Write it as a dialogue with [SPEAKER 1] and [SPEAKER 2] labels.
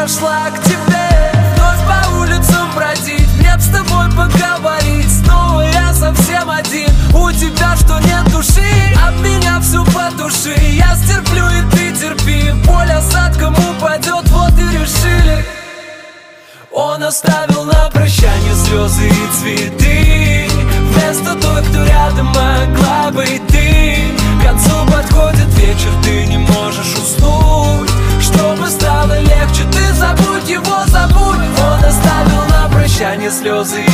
[SPEAKER 1] прошла к тебе. Вновь по улицам бродить, мне б с тобой поговорить. Снова я совсем один, у тебя что, нет души? Об меня всю потуши, я стерплю и ты терпи. Боль осадком упадет, вот и решили. Он оставил на прощание слезы и цветы, вместо той, кто рядом могла быть ты. К концу подходит вечер, ты не можешь уснуть. Чтобы стало легче, ты забудь его, забудь. Он оставил на прощание слезы и